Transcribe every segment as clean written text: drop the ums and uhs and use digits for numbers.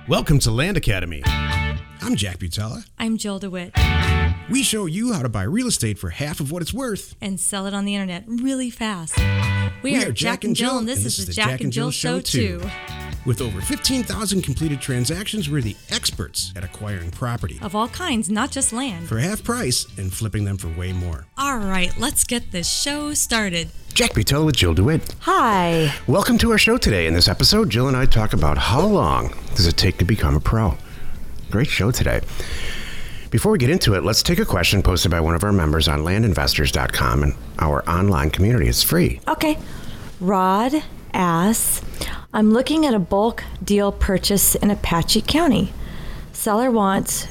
Welcome to Land Academy. I'm Jack Butala. I'm Jill DeWitt. We show you how to buy real estate for half of what it's worth. And sell it on the internet really fast. We are Jack and Jill, and this is the Jack and Jill Show 2. With over 15,000 completed transactions, we're the experts at acquiring property. Of all kinds, not just land. For half price and flipping them for way more. All right, let's get this show started. Jack Butala with Jill DeWitt. Hi. Welcome to our show today. In this episode, Jill and I talk about how long does it take to become a pro. Great show today. Before we get into it, let's take a question posted by one of our members on landinvestors.com and our online community. It's free. Okay. Rod asks, I'm looking at a bulk deal purchase in Apache County. Seller wants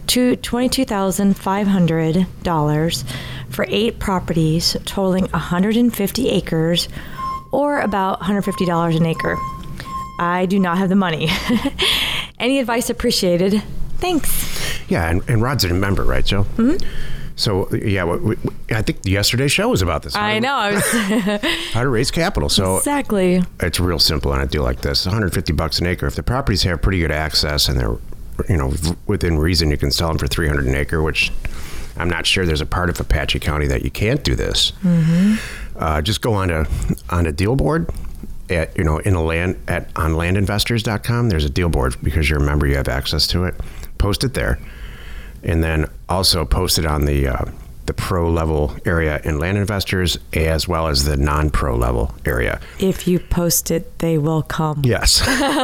$22,500 for 8 properties totaling 150 acres or about $150 an acre. I do not have the money. Any advice appreciated? Thanks. Yeah, and Rod's a member, right, Jill? Mm-hmm. So, yeah, I think yesterday's show was about this. I know. How to raise capital. So exactly. It's real simple on a deal like this. $150 an acre. If the properties have pretty good access and they're, within reason, you can sell them for $300 an acre, which I'm not sure there's a part of Apache County that you can't do this. Mm-hmm. Just go on a deal board at on landinvestors.com. There's a deal board because you're a member, you have access to it. Post it there, and then also post it on the pro level area in Land Investors as well as the non-pro level area. If you post it, they will come. Yes.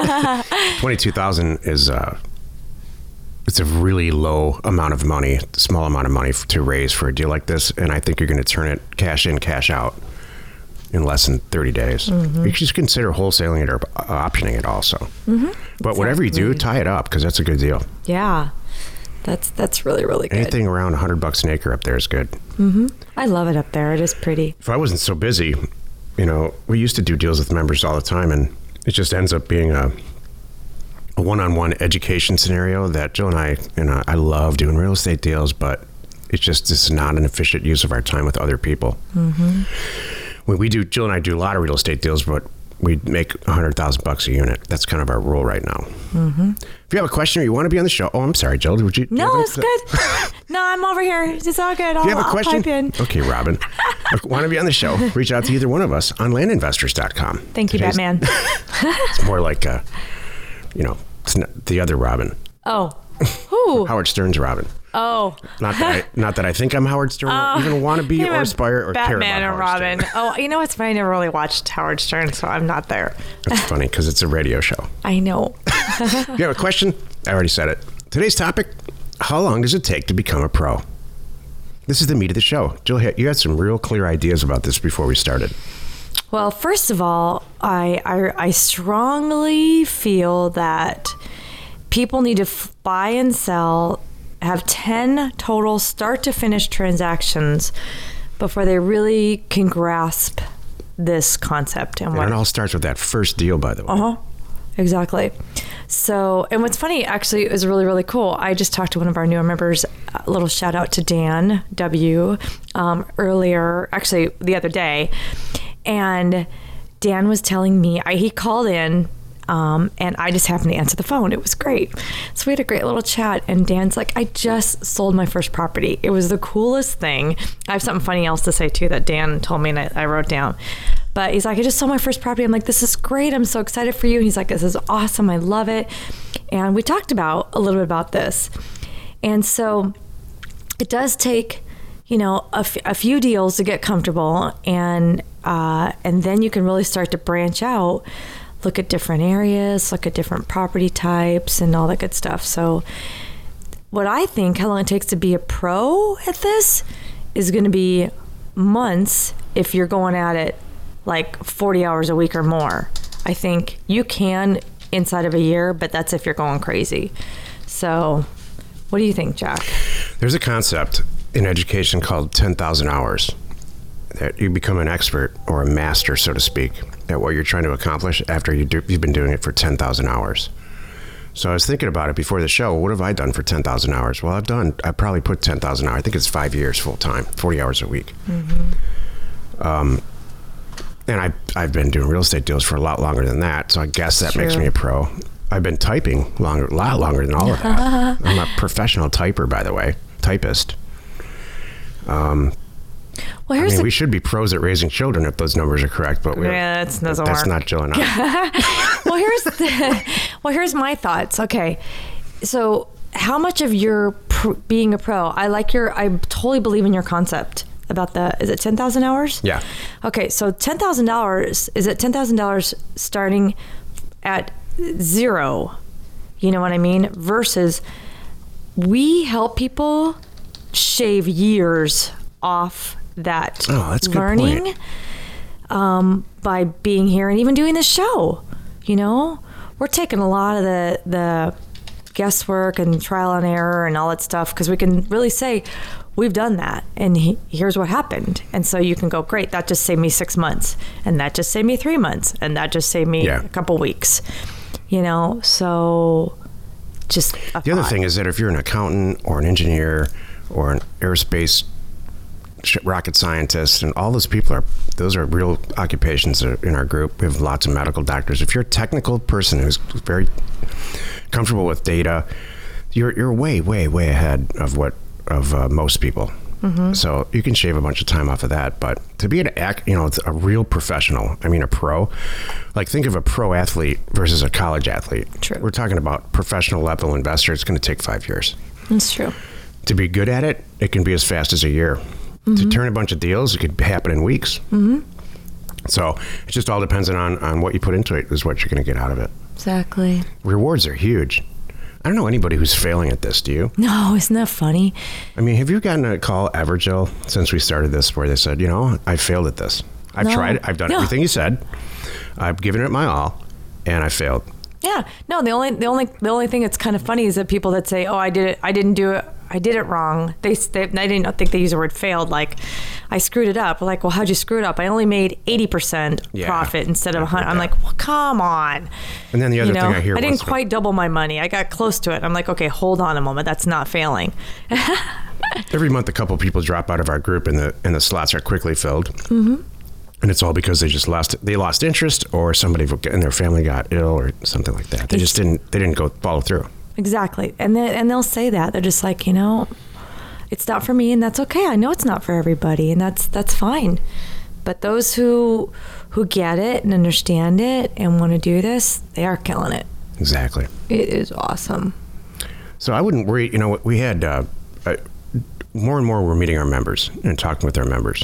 $22,000 is it's a really low amount of money, small amount of money to raise for a deal like this, and I think you're going to turn it cash in, cash out in less than 30 days. Mm-hmm. You should just consider wholesaling it or optioning it also. Mm-hmm. But whatever you do, tie it up because that's a good deal. Yeah, that's really, really good. Anything around $100 an acre up there is good. Mm-hmm. I love it up there. It is pretty. If I wasn't so busy, we used to do deals with members all the time, and it just ends up being a one-on-one education scenario that Jill and I love doing real estate deals, but it's not an efficient use of our time with other people. Mm-hmm. Jill and I do a lot of real estate deals, but we make $100,000 a unit. That's kind of our rule right now. Mm-hmm. If you have a question or you want to be on the show, I'm sorry, Jill. Would you? No, it's good. No, I'm over here. It's all good. Do you have a question? I'll pipe in. Okay, Robin. Want to be on the show? Reach out to either one of us on landinvestors.com. Thank you, Batman. It's more like, it's not the other Robin. Oh, who? Howard Stern's Robin. Oh, not that I think I'm Howard Stern, or even want to be, or aspire, or care about Batman or Robin. Stern. Oh, you know what's funny? I never really watched Howard Stern, so I'm not there. That's funny because it's a radio show. I know. You have a question? I already said it. Today's topic: how long does it take to become a pro? This is the meat of the show. Jill, you had some real clear ideas about this before we started. Well, first of all, I strongly feel that people need to buy and sell, have 10 total start to finish transactions before they really can grasp this concept. And it all starts with that first deal, by the way. Uh-huh. Exactly. So, and what's funny, actually, is really, really cool. I just talked to one of our newer members, a little shout out to Dan W. Earlier, actually the other day. And Dan was telling me, he called in, and I just happened to answer the phone. It was great. So we had a great little chat, and Dan's like, I just sold my first property. It was the coolest thing. I have something funny else to say too that Dan told me and I wrote down. But he's like, I just sold my first property. I'm like, this is great. I'm so excited for you. And he's like, this is awesome. I love it. And we talked a little bit about this. And so it does take, a few deals to get comfortable, and then you can really start to branch out, look at different areas, look at different property types, and all that good stuff. So what I think, how long it takes to be a pro at this is going to be months if you're going at it like 40 hours a week or more. I think you can inside of a year, but that's if you're going crazy. So what do you think, Jack? There's a concept in education called 10,000 hours. That you become an expert or a master, so to speak, at what you're trying to accomplish after you've been doing it for 10,000 hours. So I was thinking about it before the show. What have I done for 10,000 hours? Well, I probably put 10,000 hours. I think it's 5 years full time, 40 hours a week. Mm-hmm. And I've been doing real estate deals for a lot longer than that. So I guess that makes me a pro. I've been typing a lot longer than all of that. I'm a professional typer, by the way, typist. Well, we should be pros at raising children if those numbers are correct, but that's not Jill and I. Well, here's my thoughts. Okay, so how much of your being a pro? I totally believe in your concept about is it 10,000 hours? Yeah. Okay, so $10,000, is it $10,000 starting at zero? You know what I mean? Versus we help people shave years off that that's a learning good point. By being here and even doing this show. We're taking a lot of the guesswork and trial and error and all that stuff because we can really say we've done that and here's what happened. And so you can go, great, that just saved me 6 months and that just saved me 3 months and that just saved me a couple weeks. So just the other thing is that if you're an accountant or an engineer or an aerospace rocket scientist, and all those people those are real occupations in our group. We have lots of medical doctors. If you're a technical person who's very comfortable with data, you're way, way, way ahead of most people. Mm-hmm. So you can shave a bunch of time off of that. But to be it's a real professional. I mean, a pro. Like, think of a pro athlete versus a college athlete. True. We're talking about professional level investor. It's going to take 5 years. That's true. To be good at it, it can be as fast as a year. Mm-hmm. To turn a bunch of deals, it could happen in weeks. Mm-hmm. So it just all depends on what you put into it is what you're going to get out of it. Exactly. Rewards are huge. I don't know anybody who's failing at this, do you? No, isn't that funny? I mean, have you gotten a call ever, Jill, since we started this where they said, I failed at this. I've tried it. I've done everything you said. I've given it my all, and I failed. Yeah. No, the only thing that's kind of funny is that people that say, "Oh, I did it. I didn't do it. I did it wrong." I didn't think they use the word failed. Like, I screwed it up. Like, well, how'd you screw it up? I only made 80% profit instead of 100. I'm like, well, come on. And then the other thing I hear, I didn't quite double my money. I got close to it. I'm like, okay, hold on a moment. That's not failing. Every month, a couple of people drop out of our group, and the slots are quickly filled. Mm-hmm. And it's all because they just lost interest, or somebody in their family got ill, or something like that. They just didn't go follow through. Exactly. And they'll say that. They're just like, it's not for me, and that's okay. I know it's not for everybody, and that's fine. But those who get it and understand it and want to do this, they are killing it. Exactly. It is awesome. So I wouldn't worry. We had more and more we're meeting our members and talking with our members.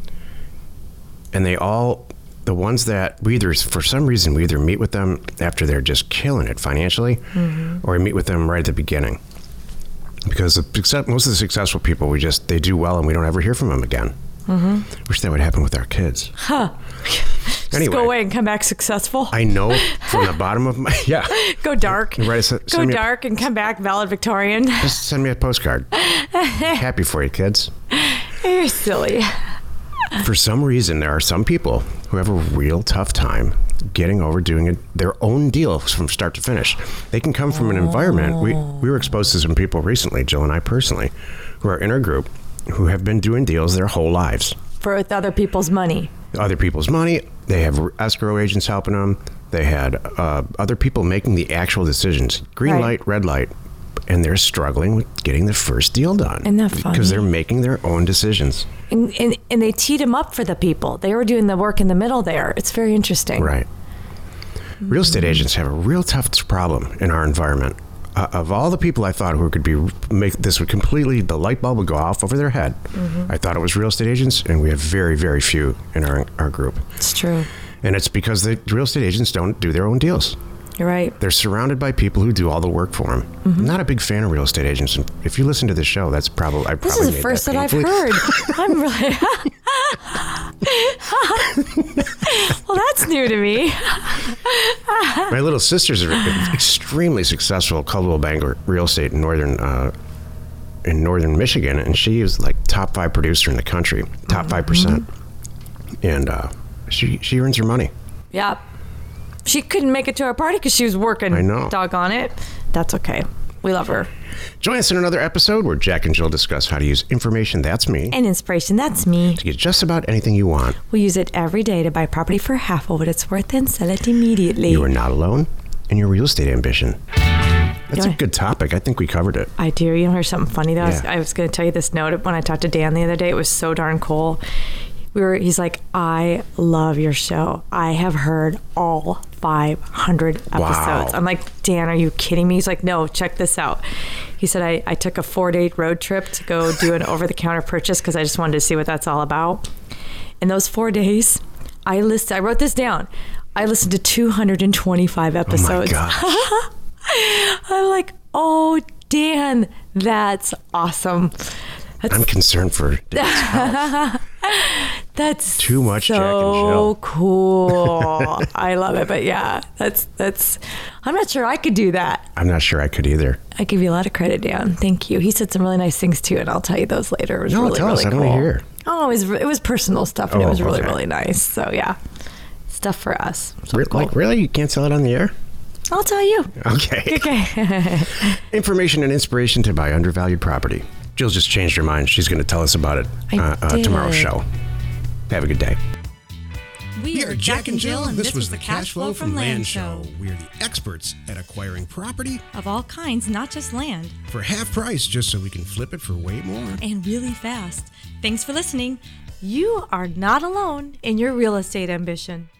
And the ones that for some reason, we either meet with them after they're just killing it financially, mm-hmm. or we meet with them right at the beginning. Because most of the successful people, they do well and we don't ever hear from them again. Mm-hmm. Wish that would happen with our kids. Huh. Anyway, just go away and come back successful. I know from the bottom of my, Go dark. Go dark and come back valedictorian. Just send me a postcard. Happy for you, kids. You're silly. For some reason, there are some people who have a real tough time getting over doing their own deals from start to finish. They can come from an environment. We were exposed to some people recently, Jill and I personally, who are in our group, who have been doing deals their whole lives. With other people's money. Other people's money. They have escrow agents helping them. They had other people making the actual decisions. Green light, red light. And they're struggling with getting the first deal done. Isn't that funny? Because they're making their own decisions. And they teed them up for the people. They were doing the work in the middle there. It's very interesting. Right. Mm-hmm. Real estate agents have a real tough problem in our environment. Of all the people I thought who could the light bulb would go off over their head. Mm-hmm. I thought it was real estate agents, and we have very, very few in our group. It's true. And it's because the real estate agents don't do their own deals. You're right. They're surrounded by people who do all the work for them. Mm-hmm. I'm not a big fan of real estate agents. And if you listen to this show, this is the first that I've heard. I'm really... Well, that's new to me. My little sisters are extremely successful Coldwell Banker real estate in northern Michigan, and she is like top 5 producer in the country, top 5%, and she earns her money. Yeah. She couldn't make it to our party because she was working. I know. Doggone it. That's okay. We love her. Join us in another episode where Jack and Jill discuss how to use information, that's me, and inspiration, that's me, to get just about anything you want. We use it every day to buy property for half of what it's worth and sell it immediately. You are not alone, in your real estate ambition. That's a good topic. I think we covered it. I do. You know, here's something funny though. Yeah. I was going to tell you this note when I talked to Dan the other day. It was so darn cool. He's like, I love your show. I have heard all 500 episodes. Wow. I'm like, Dan, are you kidding me? He's like, no, check this out. He said, I took a 4-day road trip to go do an over-the-counter purchase because I just wanted to see what that's all about. In those 4 days, I wrote this down. I listened to 225 episodes. Oh my gosh. I'm like, oh, Dan, that's awesome. I'm concerned for Dan's health. That's too much so Jack and Jill. Cool. I love it. But yeah, that's. I'm not sure I could do that. I'm not sure I could either. I give you a lot of credit, Dan. Thank you. He said some really nice things too, and I'll tell you those later. It was really, tell us. really I cool. want to hear. Oh, it was personal stuff, and it was really, okay. really nice. So yeah, stuff for us. So cool. Like, really? You can't tell it on the air? I'll tell you. Okay. Okay. Information and inspiration to buy undervalued property. Jill's just changed her mind. She's going to tell us about it tomorrow's show. Have a good day. We are Jack and Jill, and this was the Cash Flow from Land Show. We are the experts at acquiring property of all kinds, not just land, for half price, just so we can flip it for way more. and really fast. Thanks for listening. You are not alone in your real estate ambition.